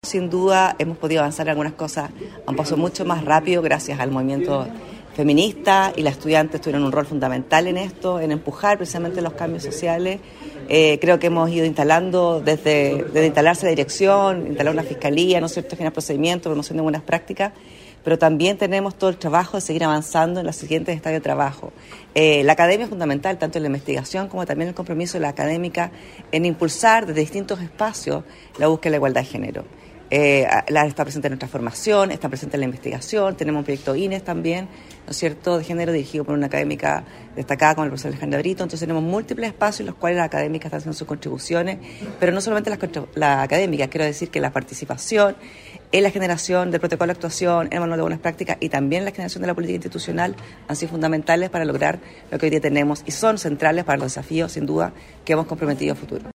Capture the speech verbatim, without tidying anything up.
sin duda hemos podido avanzar en algunas cosas a un paso mucho más rápido gracias al movimiento feminista, y las estudiantes tuvieron un rol fundamental en esto, en empujar precisamente los cambios sociales. Eh, creo que hemos ido instalando, desde, desde instalarse la dirección, instalar una fiscalía, ¿no es cierto?, generar procedimientos, promoción de buenas prácticas, pero también tenemos todo el trabajo de seguir avanzando en los siguientes estadios de trabajo. Eh, la academia es fundamental, tanto en la investigación como también el compromiso de la académica en impulsar desde distintos espacios la búsqueda de la igualdad de género. Eh, la está presente en nuestra formación, está presente en la investigación, tenemos un proyecto I N E S también, ¿no es cierto?, de género dirigido por una académica destacada como el profesor Alejandra Brito. Entonces tenemos múltiples espacios en los cuales las académicas están haciendo sus contribuciones, pero no solamente las, las académicas, quiero decir que la participación en la generación del protocolo de actuación, en el manual de buenas prácticas y también la generación de la política institucional han sido fundamentales para lograr lo que hoy día tenemos y son centrales para los desafíos, sin duda, que hemos comprometido a futuro.